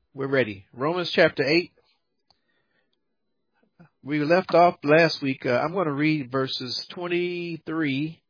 We're ready. Romans chapter 8. We left off last week. I'm going to read verses 23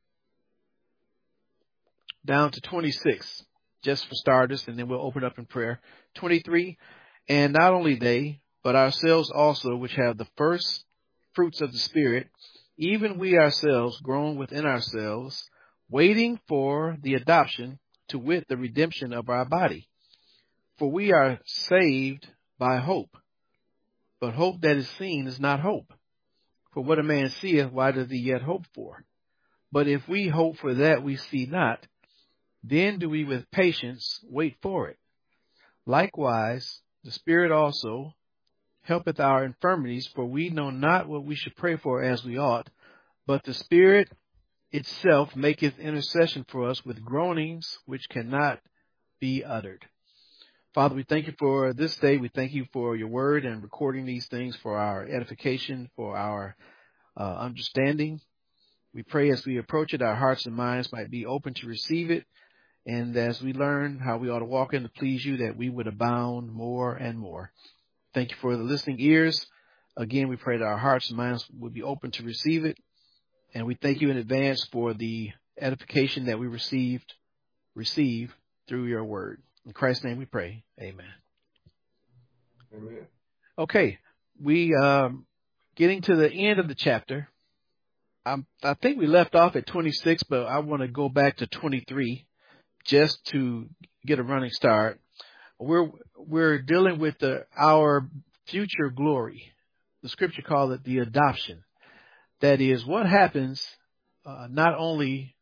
down to 26, just for starters, and then we'll open up in prayer. 23, and not only they, but ourselves also, which have the first fruits of the Spirit, even we ourselves grown within ourselves, waiting for the adoption, to wit, the redemption of our body. For we are saved by hope. But hope that is seen is not hope. For what a man seeth, why doth he yet hope for? But if we hope for that we see not, then do we with patience wait for it. Likewise, the Spirit also helpeth our infirmities, for we know not what we should pray for as we ought, but the Spirit itself maketh intercession for us with groanings which cannot be uttered. Father, we thank you for this day. We thank you for your word and recording these things for our edification, for our understanding. We pray as we approach it, our hearts and minds might be open to receive it. And as we learn how we ought to walk in to please you, that we would abound more and more. Thank you for the listening ears. Again, we pray that our hearts and minds would be open to receive it. And we thank you in advance for the edification that we receive through your word. In Christ's name we pray. Amen. Amen. Okay. We, getting to the end of the chapter. I think we left off at 26, but I want to go back to 23 just to get a running start. We're dealing with our future glory. The scripture calls it the adoption. That is what happens, not only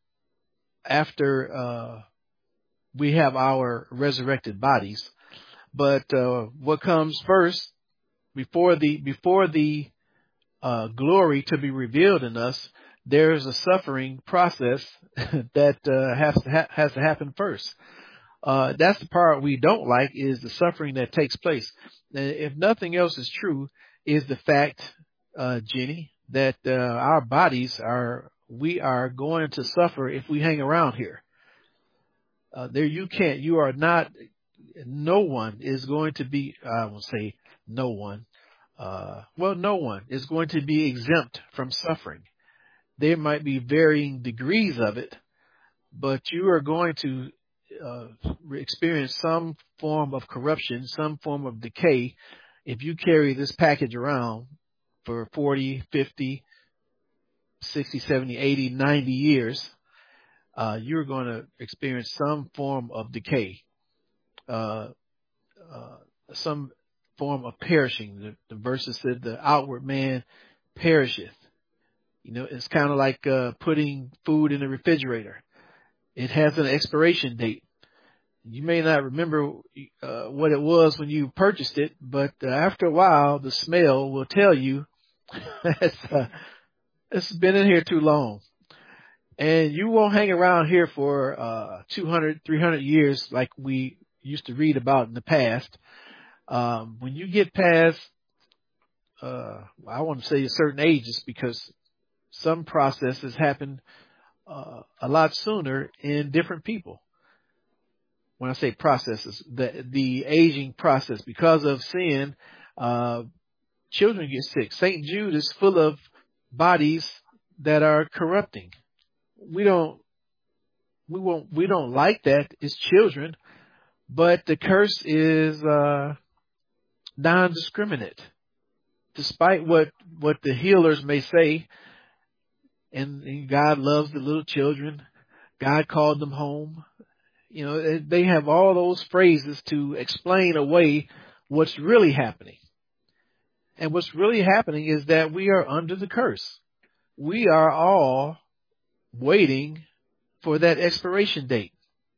after, we have our resurrected bodies, but what comes first before the glory to be revealed in us, there's a suffering process that has to happen first. That's the part we don't like, is the suffering that takes place. If nothing else is true, is the fact, Jenny, that our bodies we are going to suffer if we hang around here. No one is going to be, I won't say no one, no one is going to be exempt from suffering. There might be varying degrees of it, but you are going to experience some form of corruption, some form of decay, if you carry this package around for 40, 50, 60, 70, 80, 90 years. You're going to experience some form of decay, some form of perishing. The verses said the outward man perisheth. You know, it's kind of like putting food in the refrigerator. It has an expiration date. You may not remember what it was when you purchased it, but after a while, the smell will tell you it's been in here too long. And you won't hang around here for 200, 300 years like we used to read about in the past. When you get past, I want to say certain ages, because some processes happen a lot sooner in different people. When I say processes, the aging process, because of sin, children get sick. St. Jude is full of bodies that are corrupting. We don't like that as children, but the curse is non-discriminate. Despite what the healers may say, and God loves the little children, God called them home. You know, they have all those phrases to explain away what's really happening. And what's really happening is that we are under the curse. We are all waiting for that expiration date.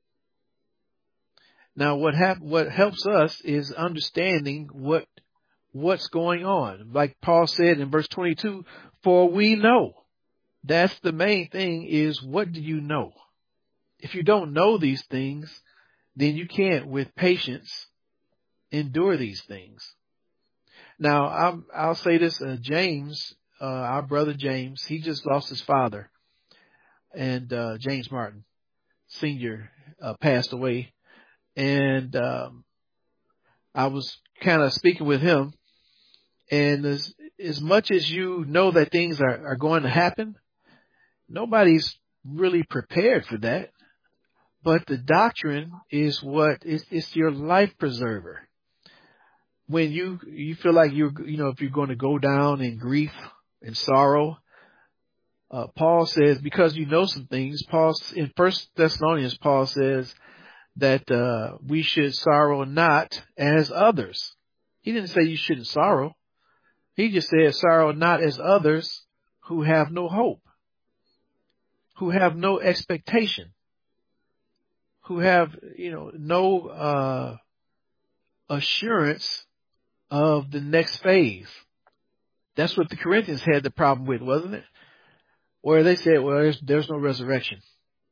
Now, what helps us is understanding what's going on. Like Paul said in verse 22, for we know. That's the main thing, is what do you know? If you don't know these things, then you can't, with patience, endure these things. Now, I'll say this, James, our brother James, he just lost his father. And James Martin Sr. Passed away. And I was kind of speaking with him, and as much as you know that things are going to happen, nobody's really prepared for that. But the doctrine is it's your life preserver. When you feel like if you're going to go down in grief and sorrow, Paul says, because you know some things, in 1 Thessalonians, Paul says that we should sorrow not as others. He didn't say you shouldn't sorrow. He just said sorrow not as others who have no hope, who have no expectation, who have, no assurance of the next phase. That's what the Corinthians had the problem with, wasn't it? Where they said, well, there's no resurrection.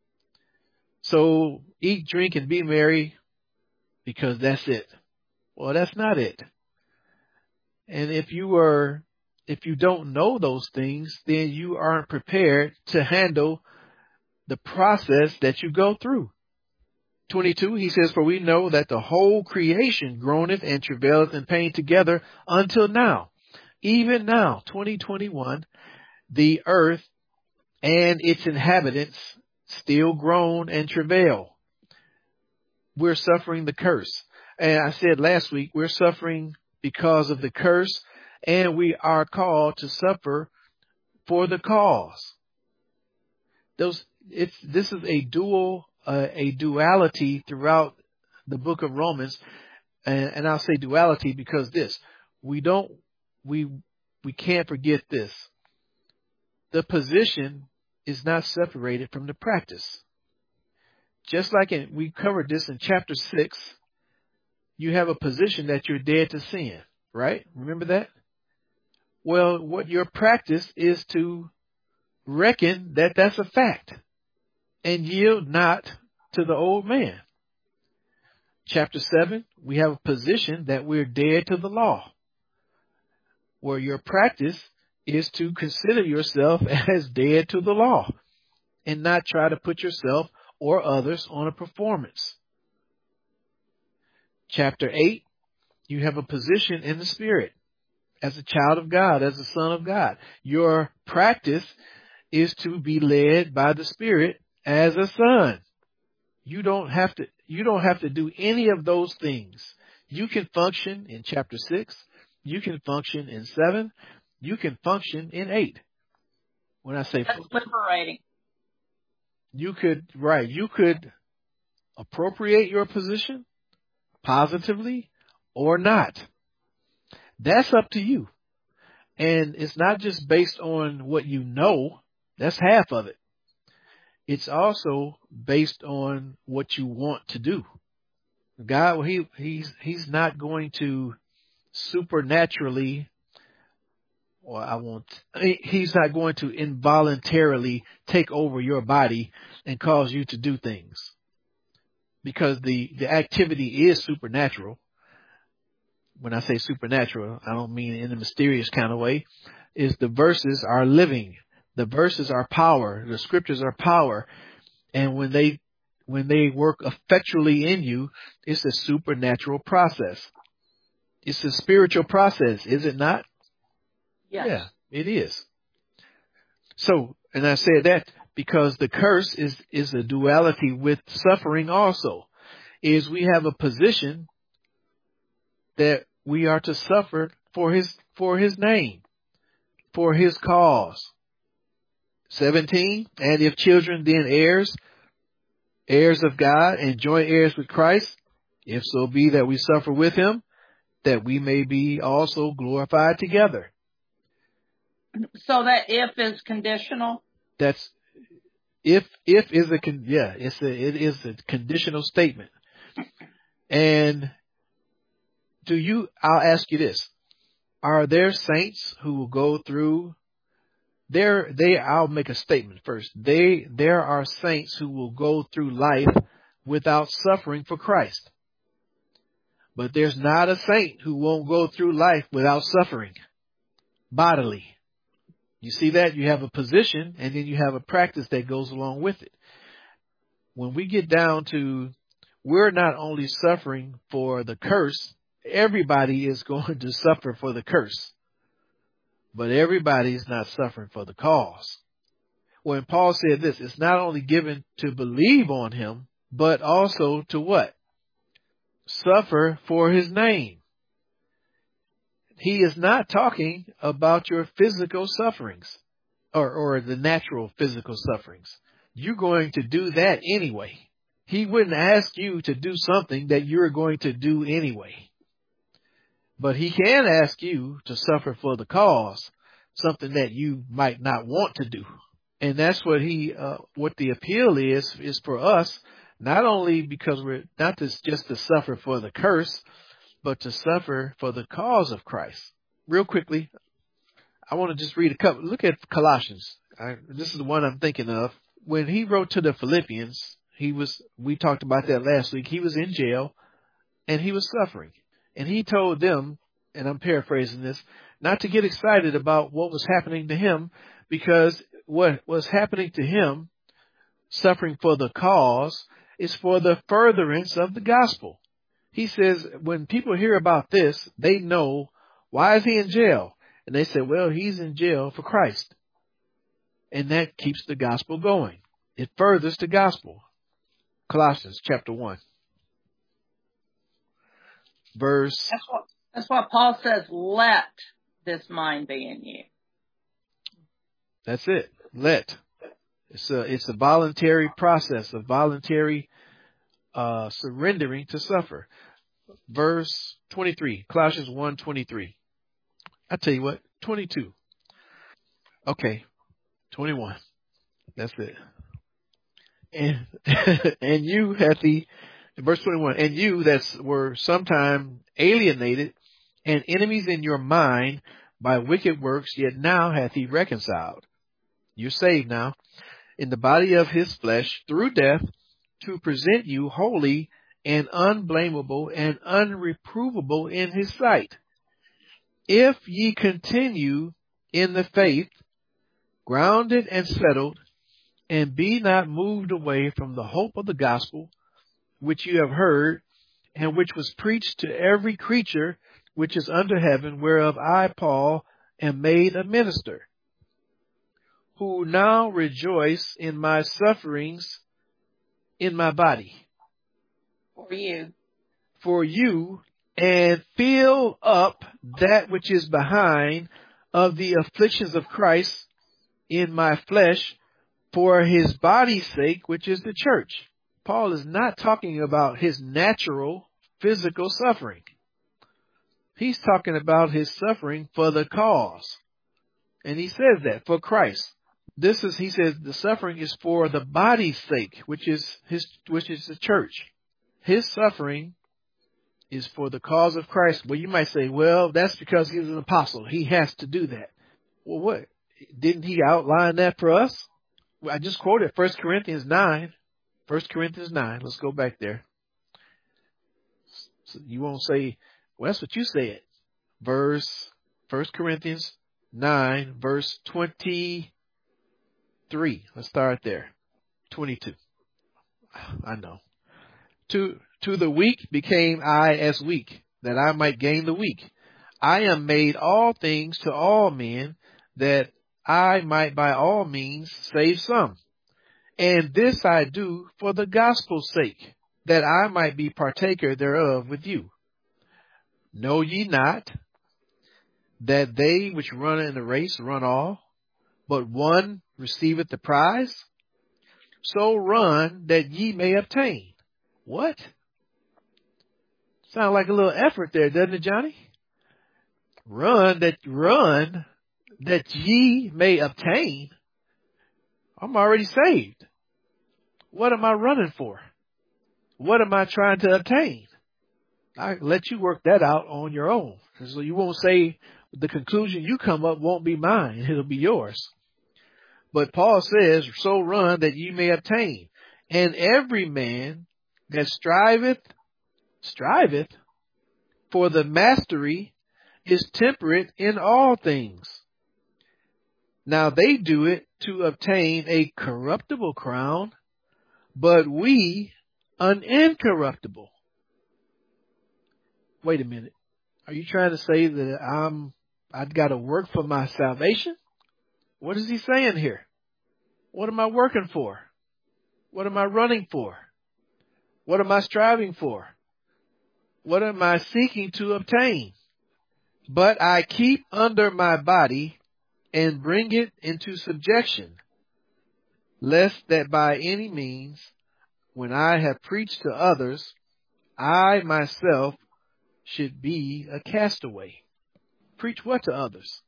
So eat, drink, and be merry because that's it. Well, that's not it. And if you don't know those things, then you aren't prepared to handle the process that you go through. 22, he says, for we know that the whole creation groaneth and travaileth in pain together until now. Even now, 2021, the earth and its inhabitants still groan and travail. We're suffering the curse. And I said last week, we're suffering because of the curse, and we are called to suffer for the cause. This is a duality throughout the book of Romans, and I'll say duality because we can't forget this. The position is not separated from the practice. Just like we covered this in chapter 6, you have a position that you're dead to sin, right? Remember that? Well, what your practice is to reckon that that's a fact and yield not to the old man. Chapter 7, we have a position that we're dead to the law, where your practice is to consider yourself as dead to the law and not try to put yourself or others on a performance. Chapter 8, you have a position in the Spirit as a child of God, as a son of God. Your practice is to be led by the Spirit as a son. You don't have to do any of those things. You can function in chapter 6. You can function in 7. You can function in 8. When I say that's liberating. You could appropriate your position positively or not. That's up to you. And it's not just based on what you know. That's half of it. It's also based on what you want to do. God, he's not going to supernaturally, he's not going to involuntarily take over your body and cause you to do things. Because the activity is supernatural. When I say supernatural, I don't mean in a mysterious kind of way. Is the verses are living. The verses are power. The scriptures are power. And when they work effectually in you, it's a supernatural process. It's a spiritual process, is it not? Yes. Yeah, it is. So, and I said that because the curse is a duality with suffering also. Is we have a position that we are to suffer for his name, for his cause. 17, and if children, then heirs of God, and joint heirs with Christ, if so be that we suffer with him, that we may be also glorified together. So that if is conditional? That's if is it is a conditional statement. And I'll ask you this. Are there saints who will go through I'll make a statement first. There are saints who will go through life without suffering for Christ. But there's not a saint who won't go through life without suffering bodily. You see that? You have a position and then you have a practice that goes along with it. When we get down to, we're not only suffering for the curse everybody is going to suffer for the curse, but everybody is not suffering for the cause. When Paul said this, it's not only given to believe on him, but also to what? Suffer for his name. He is not talking about your physical sufferings or the natural physical sufferings. You're going to do that anyway. He wouldn't ask you to do something that you're going to do anyway. But he can ask you to suffer for the cause, something that you might not want to do. And that's what what the appeal is for us, not only because we're not just to suffer for the curse, but to suffer for the cause of Christ. Real quickly, I want to just read a couple. Look at Colossians. This is the one I'm thinking of. When he wrote to the Philippians, we talked about that last week. He was in jail and he was suffering. And he told them, and I'm paraphrasing this, not to get excited about what was happening to him, because what was happening to him, suffering for the cause, is for the furtherance of the gospel. He says when people hear about this, they know, why is he in jail? And they say, well, he's in jail for Christ. And that keeps the gospel going. It furthers the gospel. Colossians chapter 1. Verse. That's what Paul says, let this mind be in you. That's it. Let. It's a voluntary process, a voluntary surrendering to suffer. Verse 23, Colossians 1:23. I tell you what, 22. Okay, 21. That's it. And you had verse 21, and you that were sometime alienated and enemies in your mind by wicked works, yet now hath he reconciled. You're saved now. In the body of his flesh through death, to present you holy and unblameable and unreprovable in his sight. If ye continue in the faith, grounded and settled, and be not moved away from the hope of the gospel, which you have heard, and which was preached to every creature which is under heaven, whereof I, Paul, am made a minister, who now rejoice in my sufferings in my body. For you, and fill up that which is behind of the afflictions of Christ in my flesh for his body's sake, which is the church. Paul is not talking about his natural physical suffering. He's talking about his suffering for the cause. And he says that, for Christ. He says the suffering is for the body's sake, which is the church. His suffering is for the cause of Christ. Well, you might say, well, that's because he's an apostle. He has to do that. Well, what? Didn't he outline that for us? I just quoted 1 Corinthians 9. 1 Corinthians 9. Let's go back there. So you won't say, well, that's what you said. 1 Corinthians 9, verse 23. Let's start there. 22. I know. To the weak became I as weak, that I might gain the weak. I am made all things to all men, that I might by all means save some. And this I do for the gospel's sake, that I might be partaker thereof with you. Know ye not that they which run in the race run all, but one receiveth the prize? So run that ye may obtain. What? Sound like a little effort there, doesn't it, Johnny? Run that ye may obtain. I'm already saved. What am I running for? What am I trying to obtain? I let you work that out on your own. So you won't say the conclusion you come up won't be mine. It'll be yours. But Paul says, so run that ye may obtain. And every man that striveth for the mastery is temperate in all things. Now they do it to obtain a corruptible crown, but we an incorruptible. Wait a minute. Are you trying to say that I've got to work for my salvation? What is he saying here? What am I working for? What am I running for? What am I striving for? What am I seeking to obtain? But I keep under my body and bring it into subjection, lest that by any means, when I have preached to others, I myself should be a castaway. Preach what to others?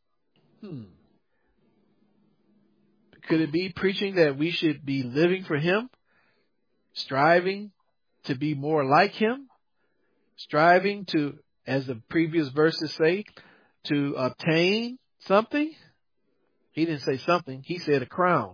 Could it be preaching that we should be living for Him, striving to be more like Him, striving to, as the previous verses say, to obtain something? He didn't say something. He said a crown.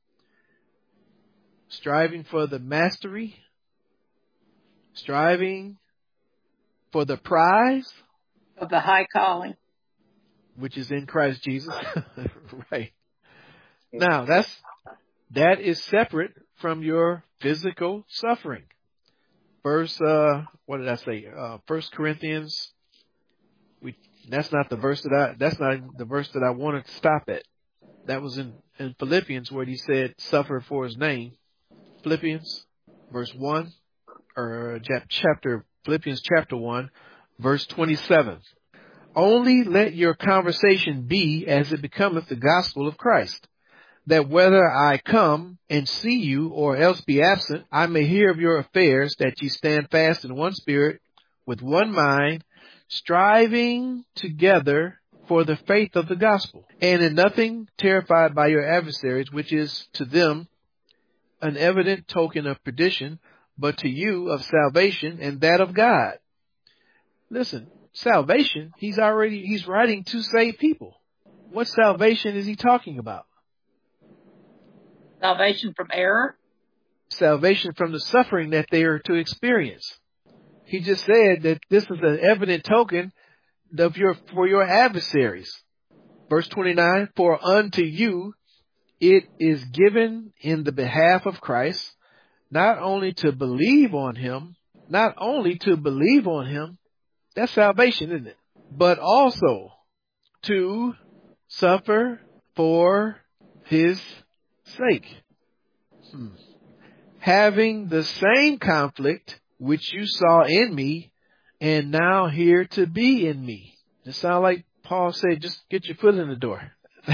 Striving for the mastery, striving for the prize of the high calling, which is in Christ Jesus. Right. Now, that is separate from your physical suffering. Verse, what did I say? 1 Corinthians. That's not the verse that's not the verse that I wanted to stop at. That was in Philippians where he said, suffer for his name. Philippians, verse 1, or Philippians chapter 1, verse 27. Only let your conversation be as it becometh the gospel of Christ, that whether I come and see you or else be absent, I may hear of your affairs, that ye stand fast in one spirit, with one mind, striving together for the faith of the gospel, and in nothing terrified by your adversaries, which is to them an evident token of perdition, but to you of salvation, and that of God. Listen, salvation, he's writing to save people. What salvation is he talking about? Salvation from error? Salvation from the suffering that they are to experience. He just said that this is an evident token for your adversaries. Verse 29, for unto you it is given in the behalf of Christ, not only to believe on him, that's salvation, isn't it? But also to suffer for his sake. Having the same conflict which you saw in me, and now here to be in me. It sounds like Paul said, just get your foot in the door.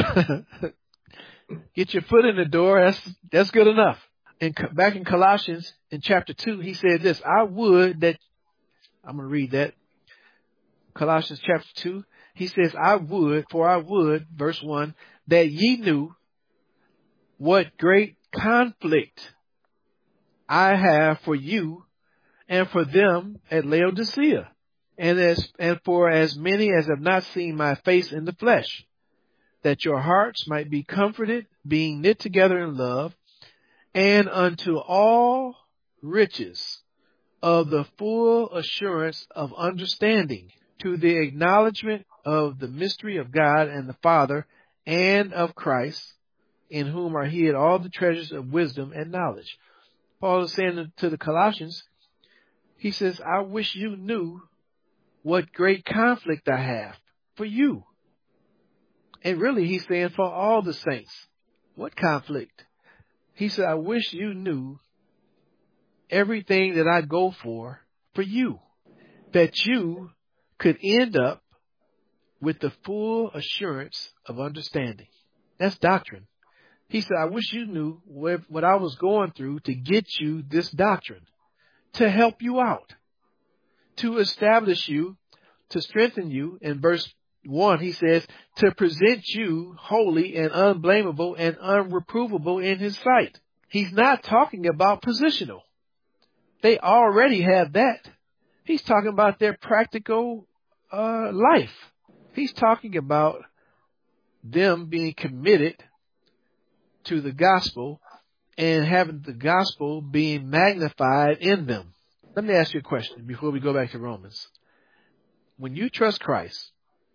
Get your foot in the door. That's good enough. And back in Colossians in chapter 2, he said this, I'm going to read that. Colossians chapter 2, he says, I would, verse 1, that ye knew what great conflict I have for you and for them at Laodicea, and for as many as have not seen my face in the flesh, that your hearts might be comforted, being knit together in love, and unto all riches of the full assurance of understanding, to the acknowledgement of the mystery of God and the Father, and of Christ, in whom are hid all the treasures of wisdom and knowledge. Paul is saying to the Colossians, he says, I wish you knew what great conflict I have for you. And really, he's saying for all the saints. What conflict? He said, I wish you knew everything that I go for you, that you could end up with the full assurance of understanding. That's doctrine. He said, I wish you knew what I was going through to get you this doctrine, to help you out, to establish you, to strengthen you. In verse 1, he says, to present you holy and unblameable and unreprovable in his sight. He's not talking about positional. They already have that. He's talking about their practical life. He's talking about them being committed to the gospel and having the gospel being magnified in them. Let me ask you a question before we go back to Romans. When you trust Christ,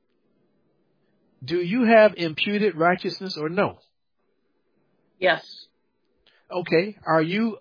do you have imputed righteousness or no? Yes. Okay. Are you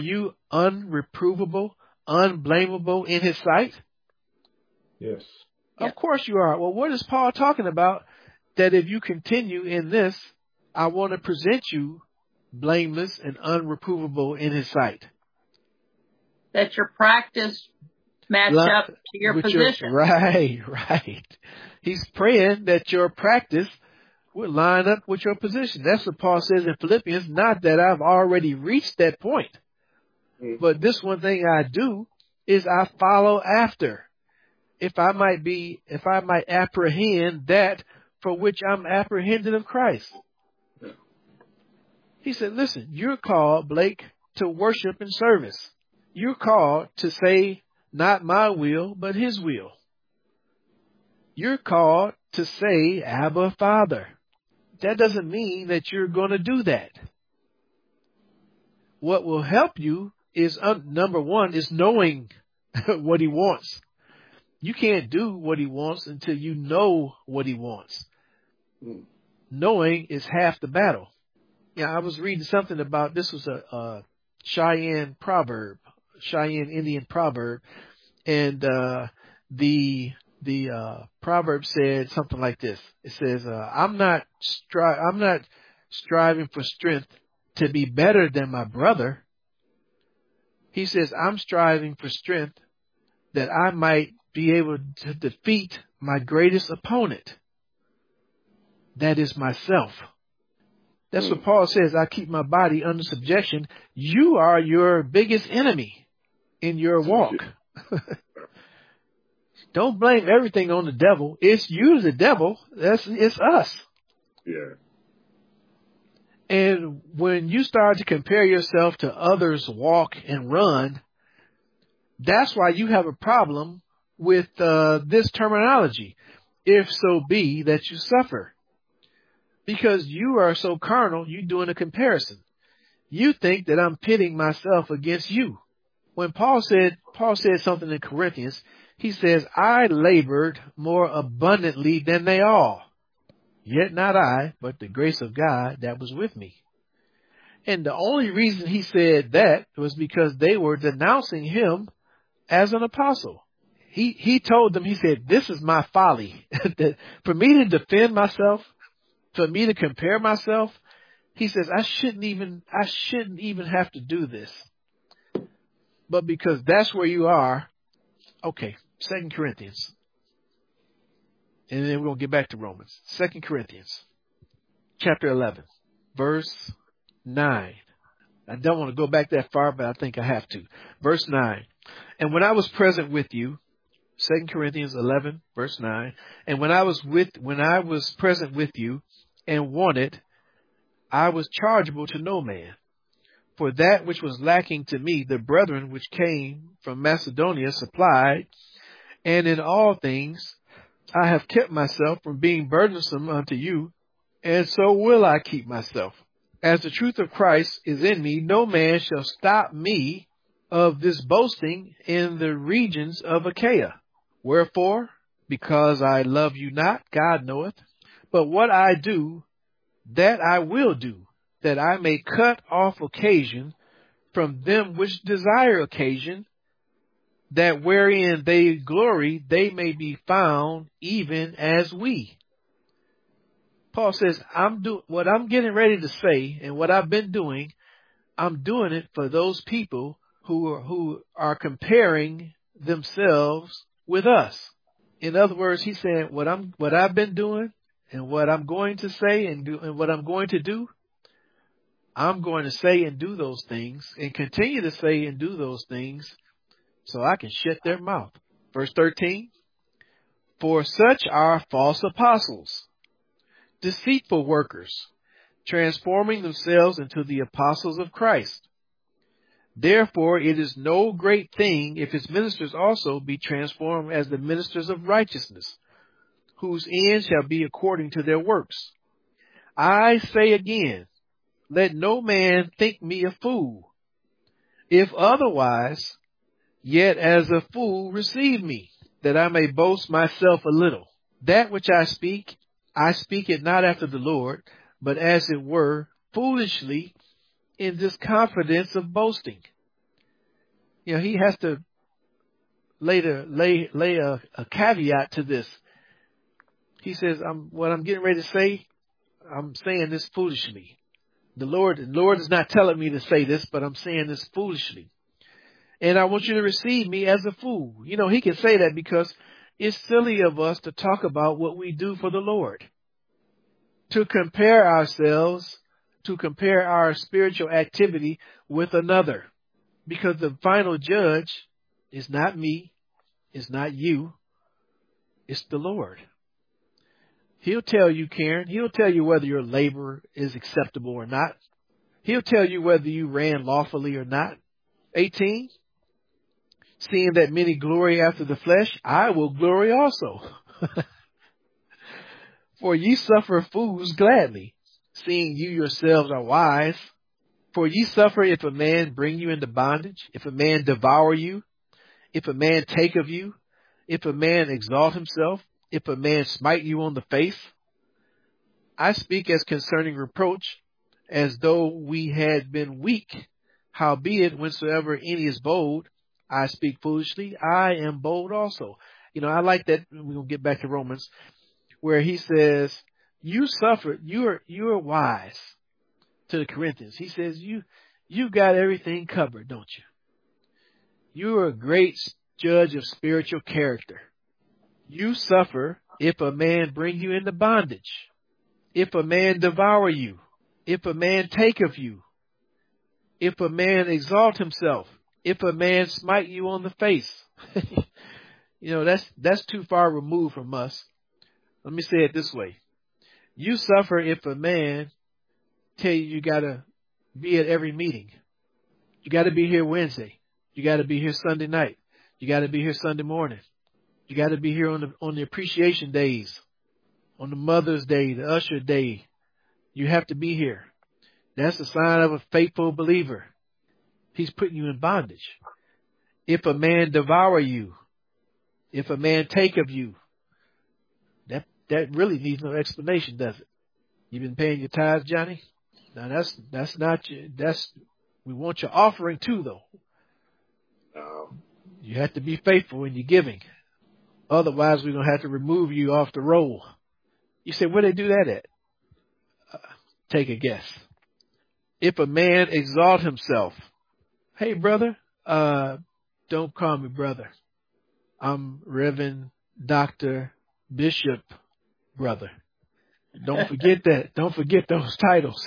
unreprovable, unblameable in his sight? Yes. Yes. Of course you are. Well, what is Paul talking about? That if you continue in this, I want to present you blameless and unreprovable in his sight. That your practice match up to your position. Right. He's praying that your practice will line up with your position. That's what Paul says in Philippians. Not that I've already reached that point, but this one thing I do is I follow after. If I might apprehend that for which I'm apprehended of Christ. He said, listen, you're called, Blake, to worship and service. You're called to say, not my will, but his will. You're called to say, Abba, Father. That doesn't mean that you're going to do that. What will help you is, number one, is knowing what he wants. You can't do what he wants until you know what he wants. Knowing is half the battle. Yeah, I was reading something about, this was a Cheyenne Indian proverb, and the proverb said something like this. It says, I'm not striving for strength to be better than my brother. He says, I'm striving for strength that I might be able to defeat my greatest opponent. That is myself. That's what Paul says. I keep my body under subjection. You are your biggest enemy in your walk. Don't blame everything on the devil. It's you, the devil. It's us. Yeah. And when you start to compare yourself to others' walk and run, that's why you have a problem with this terminology. If so be that you suffer. Because you are so carnal, you're doing a comparison. You think that I'm pitting myself against you. When Paul said something in Corinthians, he says, I labored more abundantly than they all. Yet not I, but the grace of God that was with me. And the only reason he said that was because they were denouncing him as an apostle. He told them, he said, this is my folly. That for me to defend myself, for me to compare myself, he says, I shouldn't even have to do this. But because that's where you are, okay, 2 Corinthians. And then we're going to get back to Romans. 2 Corinthians, chapter 11, verse 9. I don't want to go back that far, but I think I have to. Verse 9. And when I was present with you, 2 Corinthians 11, verse 9. And when I was present with you and wanted, I was chargeable to no man. For that which was lacking to me, the brethren which came from Macedonia supplied, and in all things I have kept myself from being burdensome unto you, and so will I keep myself. As the truth of Christ is in me, no man shall stop me of this boasting in the regions of Achaia. Wherefore, because I love you not, God knoweth, but what I do, that I will do, that I may cut off occasion from them which desire occasion, that wherein they glory, they may be found even as we. Paul says, what I'm getting ready to say and what I've been doing, I'm doing it for those people who are comparing themselves with us. In other words, he's saying what I've been doing and what I'm going to say and what I'm going to do, I'm going to say and do those things and continue to say and do those things so I can shut their mouth. Verse 13, for such are false apostles, deceitful workers, transforming themselves into the apostles of Christ. Therefore, it is no great thing if his ministers also be transformed as the ministers of righteousness, whose end shall be according to their works. I say again, let no man think me a fool. If otherwise, yet as a fool receive me, that I may boast myself a little. That which I speak it not after the Lord, but as it were foolishly, in this confidence of boasting. You know, he has to lay a caveat to this. He says, what I'm getting ready to say, I'm saying this foolishly. The Lord is not telling me to say this, but I'm saying this foolishly. And I want you to receive me as a fool. You know, he can say that because it's silly of us to talk about what we do for the Lord. To compare ourselves, to compare our spiritual activity with another. Because the final judge is not me, it's not you, it's the Lord. He'll tell you, Karen, he'll tell you whether your labor is acceptable or not. He'll tell you whether you ran lawfully or not. 18. Seeing that many glory after the flesh, I will glory also. For ye suffer fools gladly, seeing you yourselves are wise. For ye suffer if a man bring you into bondage, if a man devour you, if a man take of you, if a man exalt himself, if a man smite you on the face. I speak as concerning reproach, as though we had been weak. Howbeit, whensoever any is bold, I speak foolishly, I am bold also. You know, I like that. We're going to get back to Romans, where he says, you suffered, you're wise. To the Corinthians, he says, you got everything covered, don't you? You're a great judge of spiritual character. You suffer if a man bring you into bondage, if a man devour you, if a man take of you, if a man exalt himself, if a man smite you on the face. You know, that's too far removed from us. Let me say it this way. You suffer if a man tell you gotta be at every meeting. You gotta be here Wednesday. You gotta be here Sunday night. You gotta be here Sunday morning. You gotta be here on the appreciation days, on the Mother's Day, the Usher Day. You have to be here. That's a sign of a faithful believer. He's putting you in bondage. If a man devour you, if a man take of you, that really needs no explanation, does it? You've been paying your tithes, Johnny? Now that's not your, we want your offering too, though. You have to be faithful in your giving. Otherwise, we're going to have to remove you off the roll. You say, where they do that at? Take a guess. If a man exalt himself, hey brother, don't call me brother. I'm Reverend Dr. Bishop brother. Don't forget that. Don't forget those titles.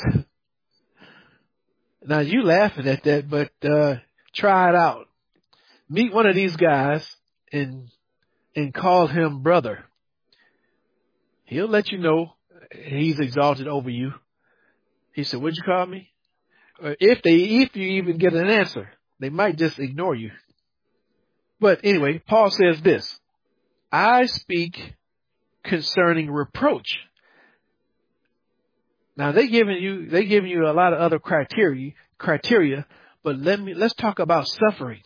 Now you laughing at that, but try it out. Meet one of these guys and call him brother. He'll let you know he's exalted over you. He said, "What'd you call me?" Or if you even get an answer, they might just ignore you. But anyway, Paul says this: I speak concerning reproach. Now they're giving you a lot of other criteria, but let's talk about suffering.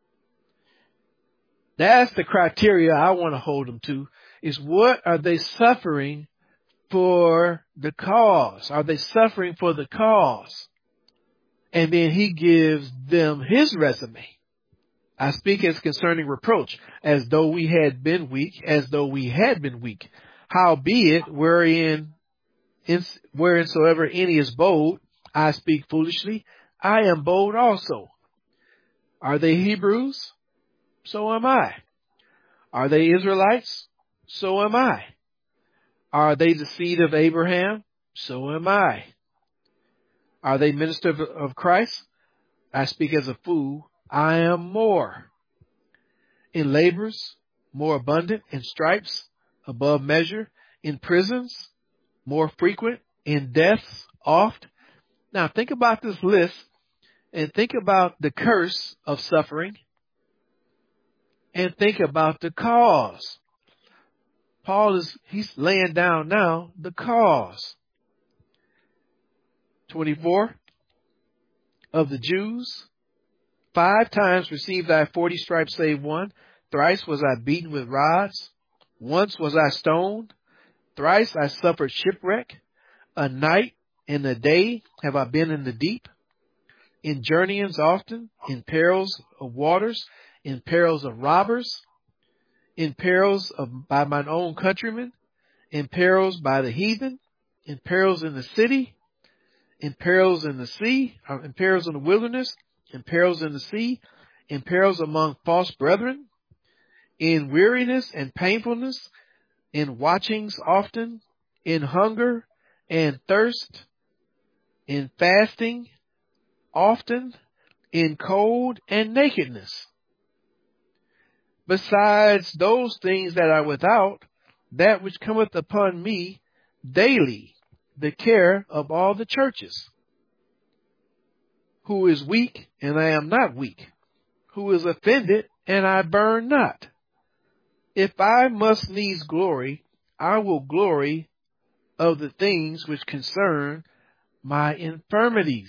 That's the criteria I want to hold them to, is what are they suffering for the cause? Are they suffering for the cause? And then he gives them his resume. I speak as concerning reproach, as though we had been weak, Howbeit, wheresoever any is bold, I speak foolishly, I am bold also. Are they Hebrews? So am I. Are they Israelites? So am I. Are they the seed of Abraham? So am I. Are they ministers of Christ? I speak as a fool, I am more. In labors, more abundant. In stripes, above measure. In prisons, more frequent. In deaths, oft. Now think about this list and think about the curse of suffering and think about the cause. He's laying down now the cause. 24. Of the Jews, 5 times received I 40 stripes save one. Thrice was I beaten with rods. Once was I stoned. Thrice I suffered shipwreck. A night and a day have I been in the deep. In journeyings often, in perils of waters, in perils of robbers, in perils by mine own countrymen, in perils by the heathen, in perils in the city, in perils in the sea, in perils in the wilderness, in perils in the sea, in perils among false brethren, in weariness and painfulness, in watchings often, in hunger and thirst, in fasting often, in cold and nakedness. Besides those things that are without, that which cometh upon me daily, the care of all the churches. Who is weak, and I am not weak? Who is offended, and I burn not? If I must needs glory, I will glory of the things which concern my infirmities.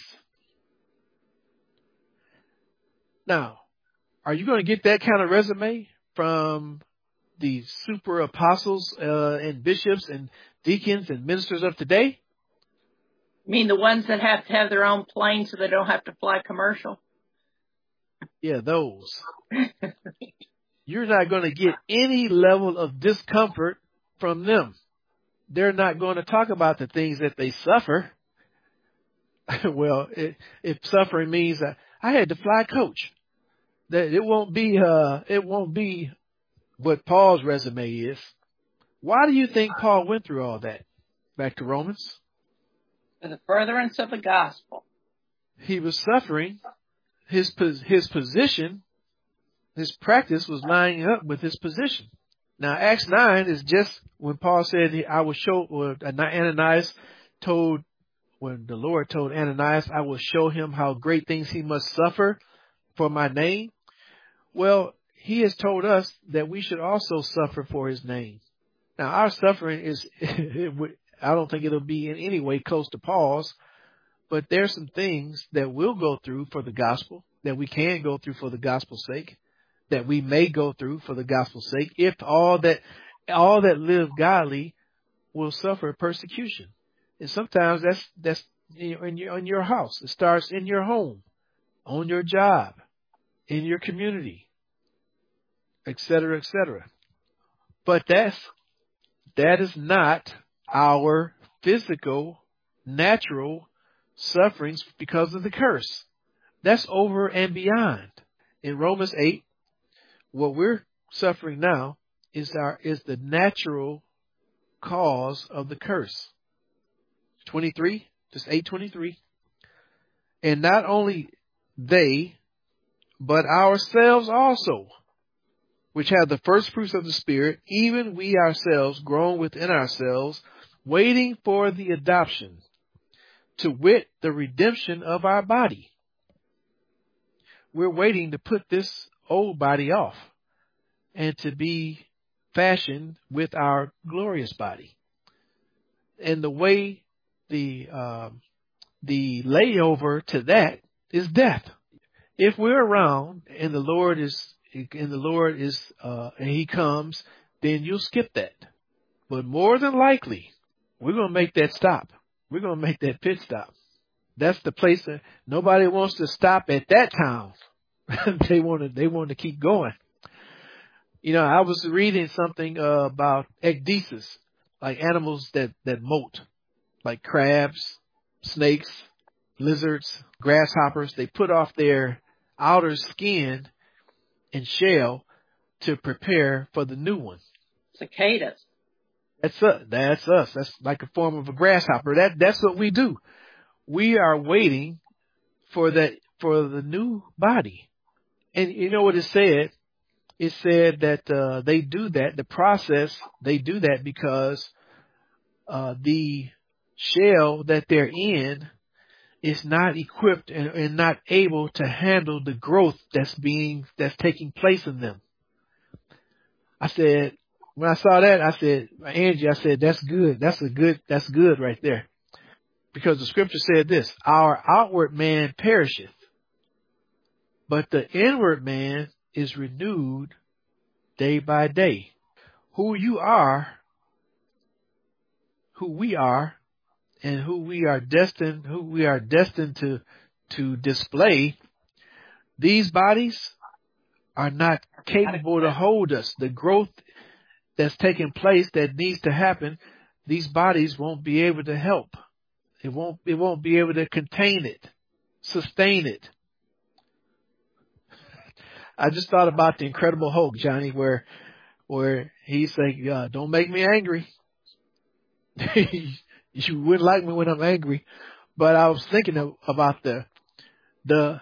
Now, are you going to get that kind of resume from the super apostles and bishops and deacons and ministers of today? You mean the ones that have to have their own plane so they don't have to fly commercial? Yeah, those. You're not going to get any level of discomfort from them. They're not going to talk about the things that they suffer. Well, if suffering means I had to fly coach, that it won't be what Paul's resume is. Why do you think Paul went through all that? Back to Romans. For the furtherance of the gospel. He was suffering. His position, his practice was lining up with his position. Now, Acts 9 is just when Paul said, I will show, Ananias told, when the Lord told Ananias, I will show him how great things he must suffer for my name. Well, he has told us that we should also suffer for his name. Now, our suffering is, I don't think it'll be in any way close to Paul's, but there's some things that we'll go through for the gospel, that we can go through for the gospel's sake, that we may go through for the gospel's sake, if all that live godly will suffer persecution. And sometimes that's in your house. It starts in your home, on your job, in your community, etc., etc. But that is not our physical, natural sufferings because of the curse. That's over and beyond. In Romans 8, what we're suffering now is the natural cause of the curse. 23, just 8:23. And not only they, but ourselves also, which have the first fruits of the Spirit, even we ourselves grown within ourselves, waiting for the adoption, to wit, the redemption of our body. We're waiting to put this old body off and to be fashioned with our glorious body. And the way the layover to that is death. If we're around and the Lord is and he comes, then you'll skip that. But more than likely, we're going to make that stop. We're going to make that pit stop. That's the place that nobody wants to stop at that town. They want to keep going. You know, I was reading something about ecdysis, like animals that molt, like crabs, snakes, lizards, grasshoppers. They put off their outer skin and shell to prepare for the new one. Cicadas. That's us. That's like a form of a grasshopper. That's what we do. We are waiting for the new body. And you know what it said? It said that they do that, the process, they do that because the shell that they're in is not equipped and not able to handle the growth that's taking place in them. I said, when I saw that, I said, Angie, I said, that's good. That's good right there. Because the scripture said this, our outward man perisheth, but the inward man is renewed day by day. Who we are, and who we are destined to display, these bodies are not capable to hold us. The growth that's taking place that needs to happen, these bodies won't be able to help. It won't be able to contain it, sustain it. I just thought about the Incredible Hulk, Johnny, where he's saying, don't make me angry. You wouldn't like me when I'm angry. But I was thinking about the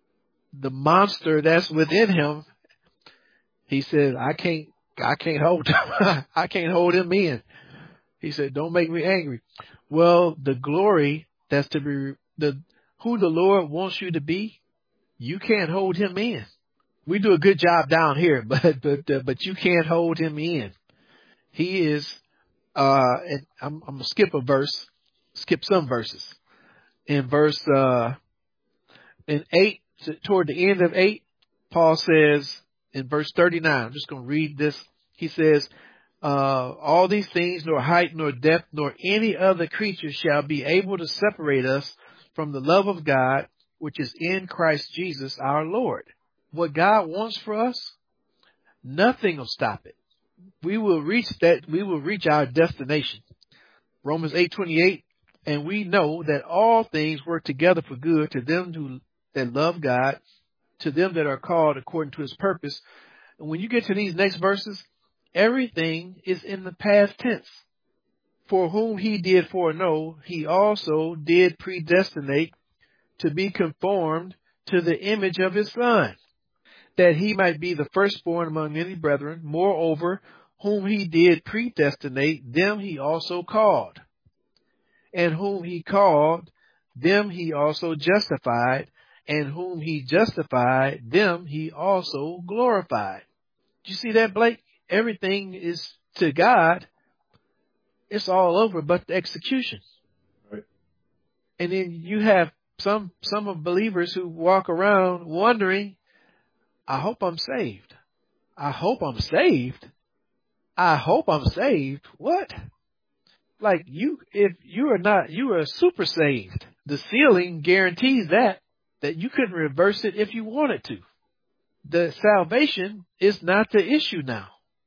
monster that's within him. He said, I can't hold him. I can't hold him in. He said, don't make me angry. Well, the glory that's to be, who the Lord wants you to be, you can't hold him in. We do a good job down here, but you can't hold him in. He is, and I'm going to skip some verses. In verse, in 8, toward the end of 8, Paul says in verse 39, I'm just going to read this. He says, all these things, nor height, nor depth, nor any other creature shall be able to separate us from the love of God, which is in Christ Jesus our Lord. What God wants for us, nothing will stop it. We will reach our destination. Romans 8:28, and we know that all things work together for good to them that love God, to them that are called according to his purpose. And when you get to these next verses, everything is in the past tense. For whom he did foreknow, he also did predestinate to be conformed to the image of his Son, that he might be the firstborn among many brethren. Moreover, whom he did predestinate, them he also called. And whom he called, them he also justified. And whom he justified, them he also glorified. Do you see that, Blake? Everything is to God. It's all over but the execution. Right. And then you have some of believers who walk around wondering, I hope I'm saved. I hope I'm saved. I hope I'm saved. What? Like if you are not, you are super saved. The sealing guarantees that you couldn't reverse it if you wanted to. The salvation is not the issue now.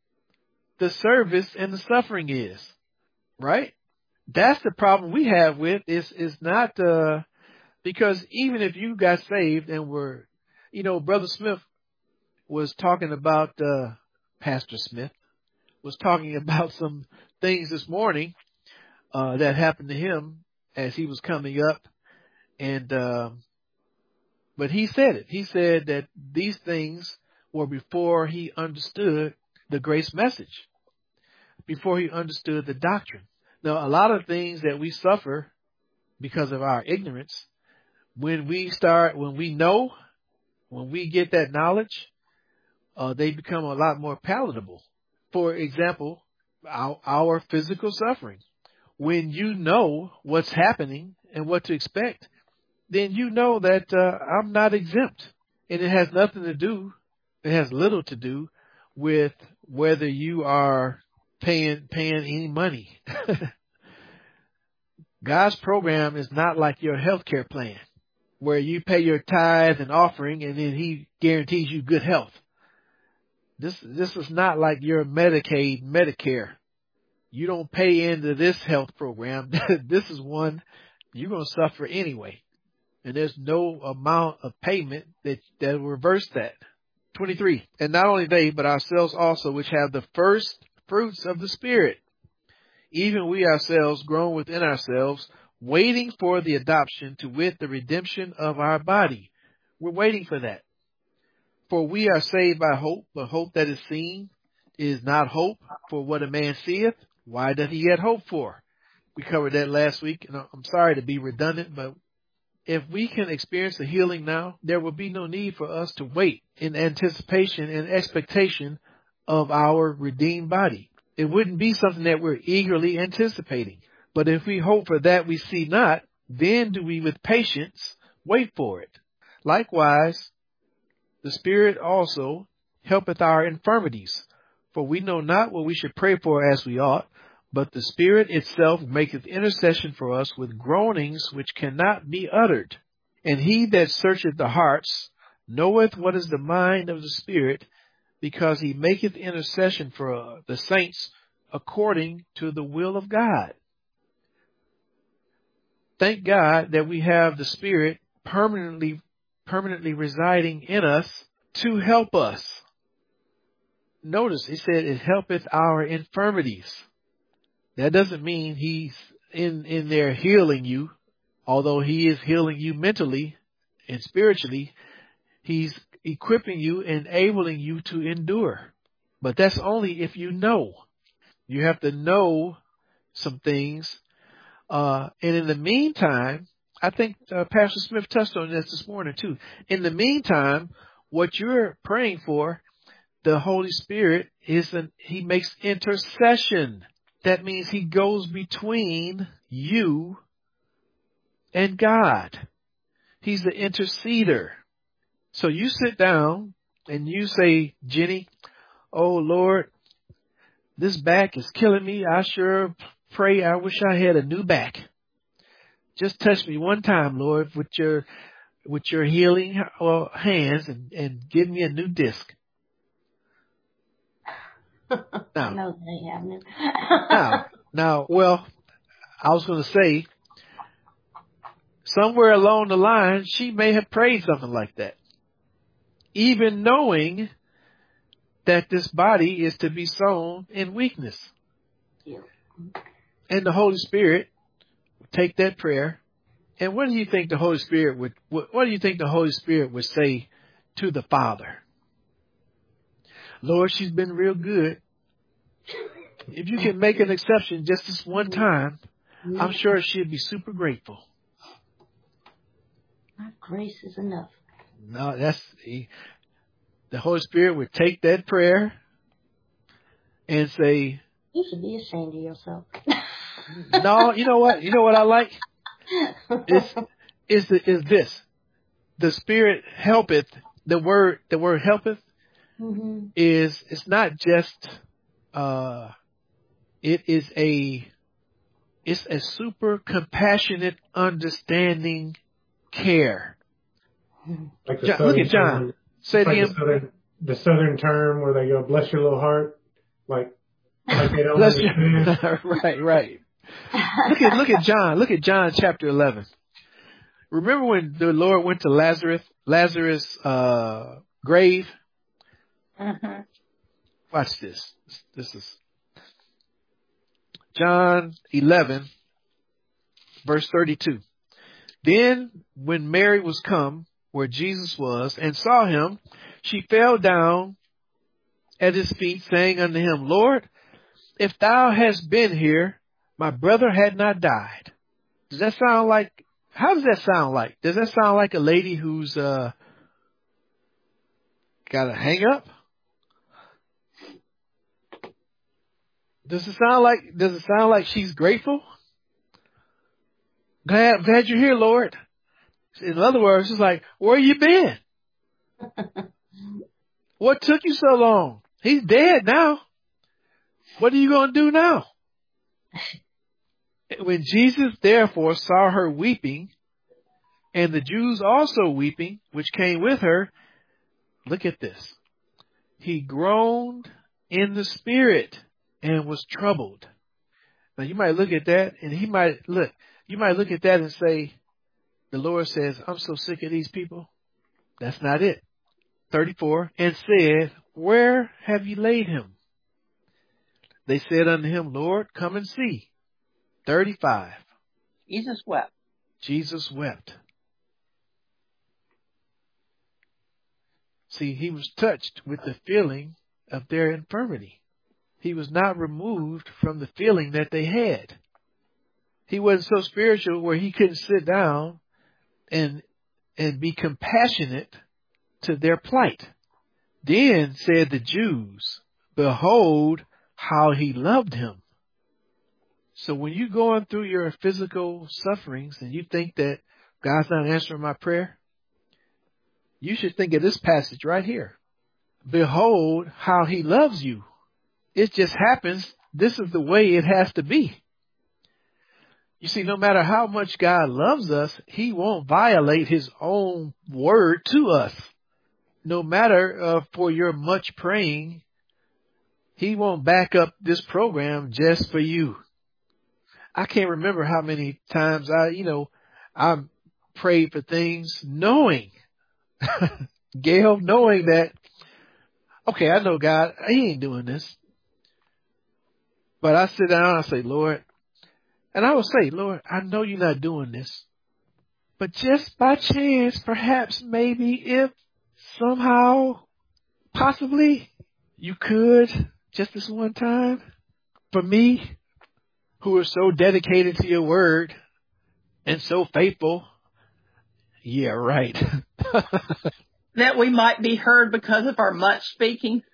The service and the suffering is, right? That's the problem we have with is not, because even if you got saved and were, Brother Smith was talking about, Pastor Smith was talking about some things this morning, that happened to him as he was coming up. And, but he said it. He said that these things were before he understood the grace message, before he understood the doctrine. Now, a lot of things that we suffer because of our ignorance, when we get that knowledge, they become a lot more palatable. For example, our physical suffering. When you know what's happening and what to expect, then you know that I'm not exempt. And it has little to do with whether you are paying any money. God's program is not like your healthcare plan, where you pay your tithe and offering and then he guarantees you good health. This is not like your Medicaid, Medicare. You don't pay into this health program. This is one you're going to suffer anyway. And there's no amount of payment that will reverse that. 23. And not only they, but ourselves also, which have the first fruits of the Spirit, even we ourselves grown within ourselves, waiting for the adoption, to wit, the redemption of our body. We're waiting for that. For we are saved by hope, but hope that is seen is not hope. For what a man seeth, why doth he yet hope for? We covered that last week, and I'm sorry to be redundant, but if we can experience the healing now, there will be no need for us to wait in anticipation and expectation of our redeemed body. It wouldn't be something that we're eagerly anticipating. But if we hope for that we see not, then do we with patience wait for it. Likewise, the Spirit also helpeth our infirmities. For we know not what we should pray for as we ought, but the Spirit itself maketh intercession for us with groanings which cannot be uttered. And he that searcheth the hearts knoweth what is the mind of the Spirit, because he maketh intercession for the saints according to the will of God. Thank God that we have the Spirit permanently residing in us to help us. Notice he said it helpeth our infirmities. That doesn't mean he's in there healing you, although he is healing you mentally and spiritually. He's equipping you, enabling you to endure. But that's only if you know. You have to know some things. And in the meantime, I think Pastor Smith touched on this morning too. In the meantime, what you're praying for, the Holy Spirit he makes intercession. That means he goes between you and God. He's the interceder. So you sit down and you say, Jenny, oh Lord, this back is killing me. I sure pray I wish I had a new back. Just touch me one time, Lord, with your healing hands and give me a new disc. Now, I know that ain't happening. now, well, I was going to say, somewhere along the line, she may have prayed something like that, even knowing that this body is to be sown in weakness. Yeah. And the Holy Spirit would take that prayer. And what do you think the Holy Spirit would say to the Father? Lord, she's been real good. If you can make an exception just this one time, I'm sure she'd be super grateful. My grace is enough. No, the Holy Spirit would take that prayer and say, you should be ashamed of yourself. No, you know what? You know what I like? Is this. The Spirit helpeth. The word helpeth it's not just it's a super compassionate, understanding care. Like Look at John. Say it again. The southern term where they go, bless your little heart, like they don't understand. Right. Look at John. Look at John chapter 11. Remember when the Lord went to Lazarus' grave? Mm-hmm. Watch this. This is John 11, verse 32. Then when Mary was come where Jesus was and saw him, she fell down at his feet, saying unto him, Lord, if thou hadst been here, my brother had not died. Does that sound like, how does that sound like? Does that sound like a lady who's got a hang up? Does it sound like she's grateful? Glad you're here, Lord. In other words, it's like, where you been? What took you so long? He's dead now. What are you going to do now? When Jesus therefore saw her weeping, and the Jews also weeping, which came with her, look at this. He groaned in the spirit and was troubled. Now you might look at that and you might look at that and say, the Lord says, I'm so sick of these people. That's not it. 34, and said, where have you laid him? They said unto him, Lord, come and see. 35. Jesus wept. Jesus wept. See, he was touched with the feeling of their infirmity. He was not removed from the feeling that they had. He wasn't so spiritual where he couldn't sit down and be compassionate to their plight. Then said the Jews, behold how he loved him. So when you're going through your physical sufferings and you think that God's not answering my prayer, you should think of this passage right here. Behold how he loves you. It just happens. This is the way it has to be. You see, no matter how much God loves us, he won't violate his own word to us. no matter for your much praying, he won't back up this program just for you. I can't remember how many times I prayed for things knowing, Gail, knowing that, okay, I know God, he ain't doing this. But I sit down and I say, Lord, and I will say, Lord, I know you're not doing this. But just by chance, perhaps, maybe, if somehow, possibly, you could, just this one time, for me, who are so dedicated to your word and so faithful. Yeah, right. That we might be heard because of our much speaking.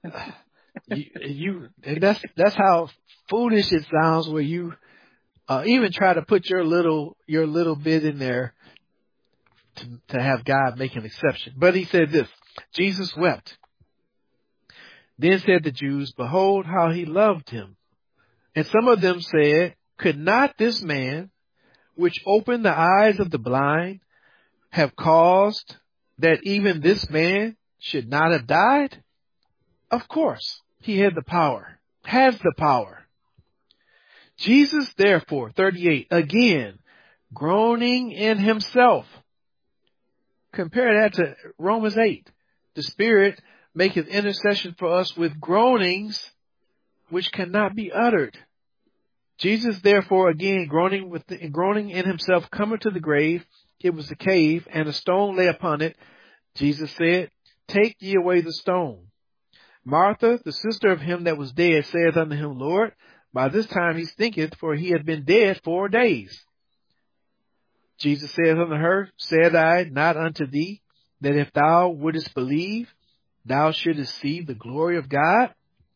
And that's how foolish it sounds, where you even try to put your little bit in there to have God make an exception. But he said this, Jesus wept. Then said the Jews, behold how he loved him. And some of them said, could not this man, which opened the eyes of the blind, have caused that even this man should not have died? Of course, he has the power. Jesus, therefore, 38, again, groaning in himself. Compare that to Romans 8. The Spirit maketh intercession for us with groanings which cannot be uttered. Jesus, therefore, again, groaning in himself, cometh to the grave. It was a cave, and a stone lay upon it. Jesus said, take ye away the stone. Martha, the sister of him that was dead, saith unto him, Lord, by this time he stinketh, for he had been dead 4 days. Jesus saith unto her, said I not unto thee, that if thou wouldest believe, thou shouldest see the glory of God?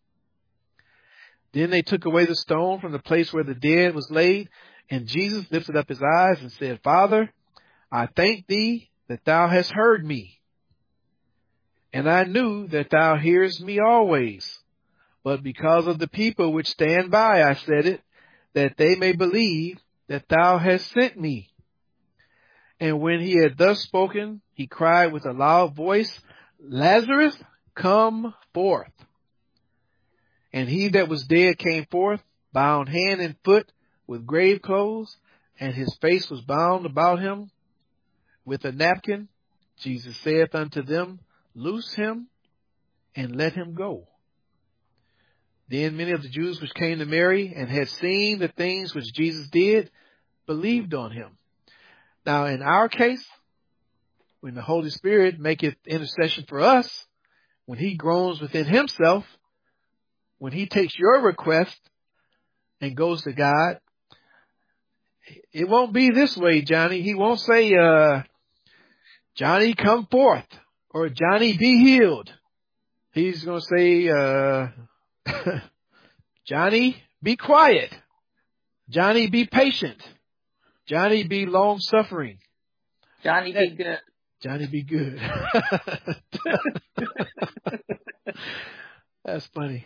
Then they took away the stone from the place where the dead was laid, and Jesus lifted up his eyes and said, Father, I thank thee that thou hast heard me. And I knew that thou hearest me always. But because of the people which stand by, I said it, that they may believe that thou hast sent me. And when he had thus spoken, he cried with a loud voice, Lazarus, come forth. And he that was dead came forth, bound hand and foot with grave clothes, and his face was bound about him with a napkin. Jesus saith unto them, loose him and let him go. Then many of the Jews which came to Mary and had seen the things which Jesus did, believed on him. Now in our case, when the Holy Spirit maketh intercession for us, when he groans within himself, when he takes your request and goes to God, it won't be this way, Johnny. He won't say, Johnny, come forth, or Johnny, be healed. He's going to say, Johnny, be quiet. Johnny, be patient. Johnny, be long-suffering. Johnny, be good. Johnny, be good. That's funny.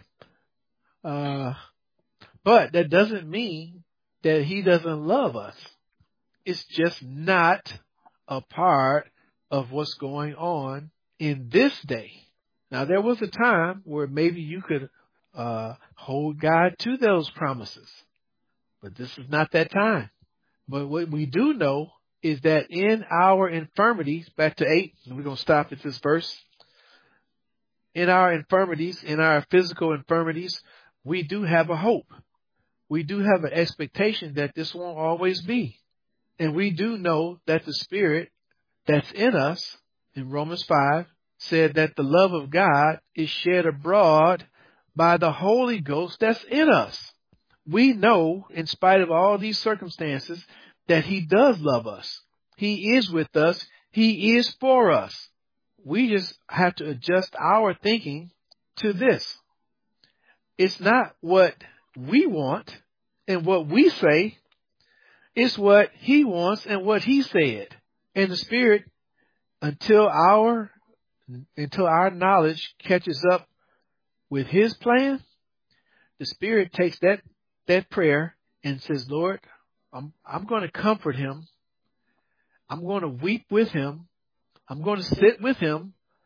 But that doesn't mean that he doesn't love us. It's just not a part of what's going on in this day. Now, there was a time where maybe you could hold God to those promises, but this is not that time. But what we do know is that in our infirmities, back to 8, and we're going to stop at this verse. In our infirmities, in our physical infirmities, we do have a hope. We do have an expectation that this won't always be. And we do know that the Spirit that's in us, in Romans 5, said that the love of God is shed abroad by the Holy Ghost that's in us. We know, in spite of all these circumstances, that he does love us. He is with us. He is for us. We just have to adjust our thinking to this. It's not what we want and what we say. It's what he wants and what he said. And the Spirit, until our knowledge catches up with his plan, the Spirit takes that prayer and says, Lord, I'm going to comfort him. I'm going to weep with him. I'm going to sit with him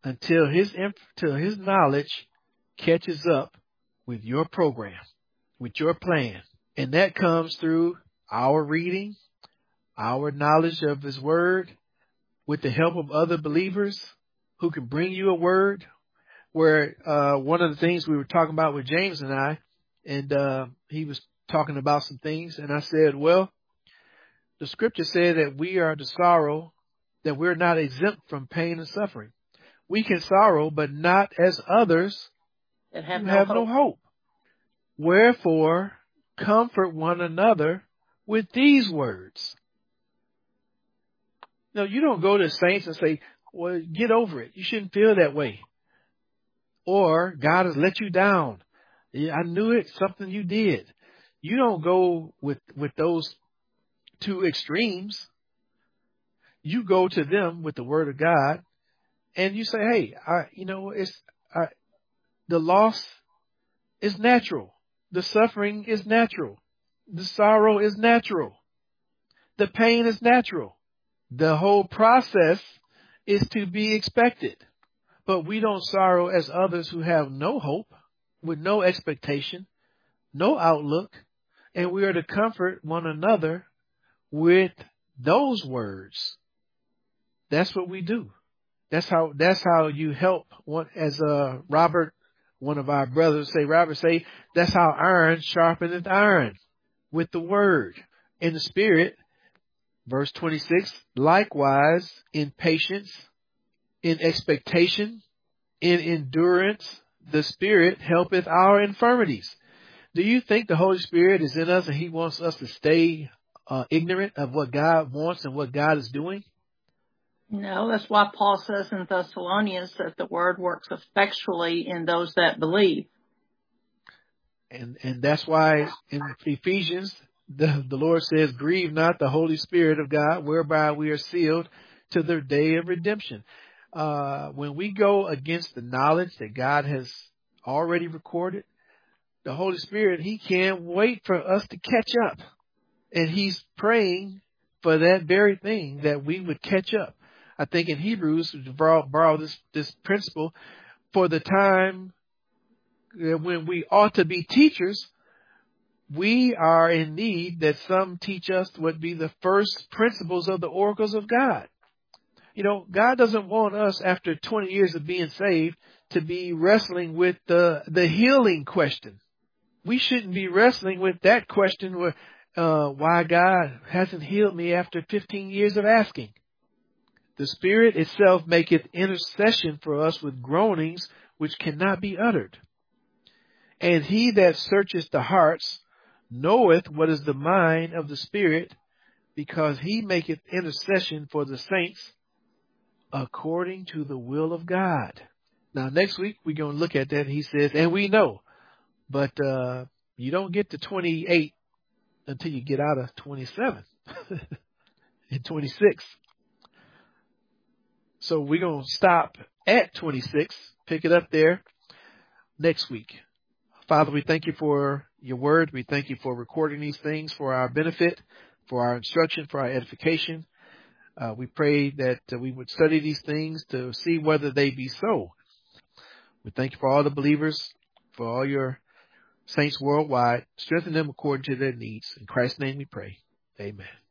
until his knowledge catches up with your program, with your plan. And that comes through our reading, our knowledge of his word, with the help of other believers who can bring you a word. Where one of the things we were talking about with James and I, and he was talking about some things, and I said, well, the scripture said that we are to sorrow, that we're not exempt from pain and suffering. We can sorrow, but not as others That who have no hope. Wherefore, comfort one another with these words. No, you don't go to saints and say, well, get over it. You shouldn't feel that way. Or God has let you down. Yeah, I knew it, something you did. You don't go with those two extremes. You go to them with the word of God and you say, hey, the loss is natural. The suffering is natural. The sorrow is natural. The pain is natural. The whole process is to be expected. But we don't sorrow as others who have no hope, with no expectation, no outlook, and we are to comfort one another with those words. That's what we do. That's how you help one, as Robert, one of our brothers say, that's how iron sharpeneth iron, with the word. In the spirit, verse 26, likewise in patience, in expectation, in endurance, the Spirit helpeth our infirmities. Do you think the Holy Spirit is in us and he wants us to stay ignorant of what God wants and what God is doing? No, that's why Paul says in Thessalonians that the word works effectually in those that believe. And that's why in Ephesians, the Lord says, grieve not the Holy Spirit of God, whereby we are sealed to the day of redemption. When we go against the knowledge that God has already recorded, the Holy Spirit, he can't wait for us to catch up. And he's praying for that very thing, that we would catch up. I think in Hebrews, to borrow this principle, for the time when we ought to be teachers, we are in need that some teach us what be the first principles of the oracles of God. You know, God doesn't want us, after 20 years of being saved, to be wrestling with the healing question. We shouldn't be wrestling with that question where, why God hasn't healed me after 15 years of asking. The Spirit itself maketh intercession for us with groanings which cannot be uttered. And he that searcheth the hearts knoweth what is the mind of the Spirit, because he maketh intercession for the saints according to the will of God. Now, next week, we're going to look at that. He says, and we know, but you don't get to 28 until you get out of 27 and 26. So we're going to stop at 26, pick it up there next week. Father, we thank you for your word. We thank you for recording these things for our benefit, for our instruction, for our edification. We pray that we would study these things to see whether they be so. We thank you for all the believers, for all your saints worldwide. Strengthen them according to their needs. In Christ's name we pray. Amen.